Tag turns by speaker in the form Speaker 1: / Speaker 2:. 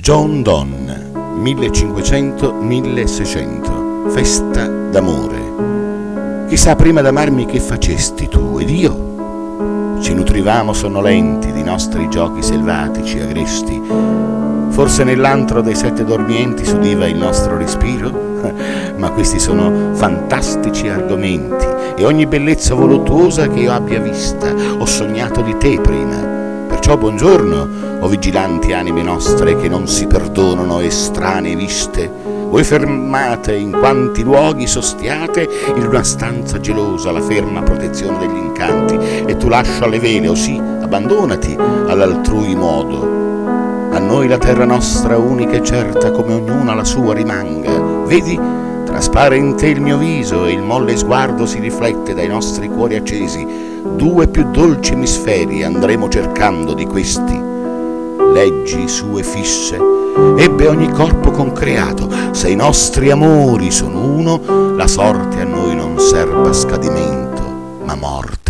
Speaker 1: John Donne, 1500-1600, festa d'amore. Chissà prima d'amarmi che facesti tu ed io. Ci nutrivamo sonnolenti di nostri giochi selvatici agresti. Forse nell'antro dei sette dormienti s'udiva il nostro respiro? Ma questi sono fantastici argomenti, e ogni bellezza voluttuosa che io abbia vista ho sognato di te prima. Perciò buongiorno, o vigilanti anime nostre che non si perdonano estranee viste. Voi fermate in quanti luoghi sostiate in una stanza gelosa la ferma protezione degli incanti, e tu lascia le vele, o sì, abbandonati all'altrui modo. A noi la terra nostra unica e certa, come ognuna la sua rimanga. Vedi, traspare in te il mio viso, e il molle sguardo si riflette dai nostri cuori accesi. Due più dolci emisferi andremo cercando di questi. Leggi sue fisse ebbe ogni corpo concreato. Se i nostri amori sono uno, la sorte a noi non serba scadimento, ma morte.